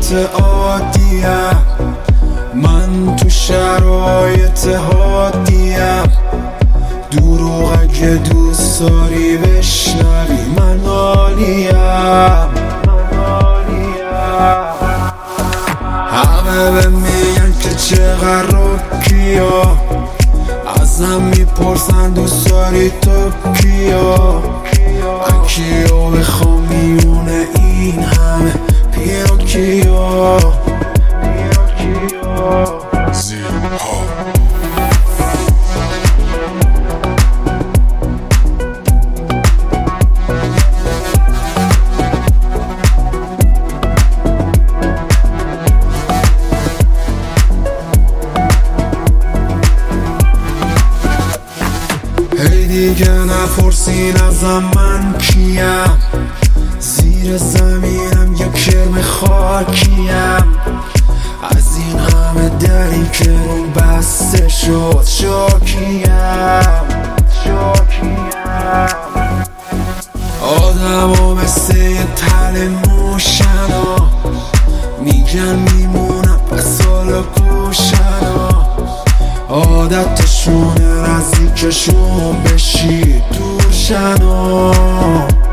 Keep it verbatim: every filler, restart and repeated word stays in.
شرایط عادیم، من تو شرایط حادیم. دروغ اگه دوست داری بشنوی من عالیم. همه به میگن که چقدر رکیا، ازم میپرسن دوست داری تو کیا. اکیو بخوام میونه این همه پینوکیا. هی دیگه نپرسین ازم من کیم، زیر زمینم یه کرم خاکیم. از این همه دری که روم بسته شد شاکیم. آدم ها مثل یه تل موشن ها، میگن میمونم پس حالا گوشن ها. عادتشونه نزدیکشون بشی دور شن ها.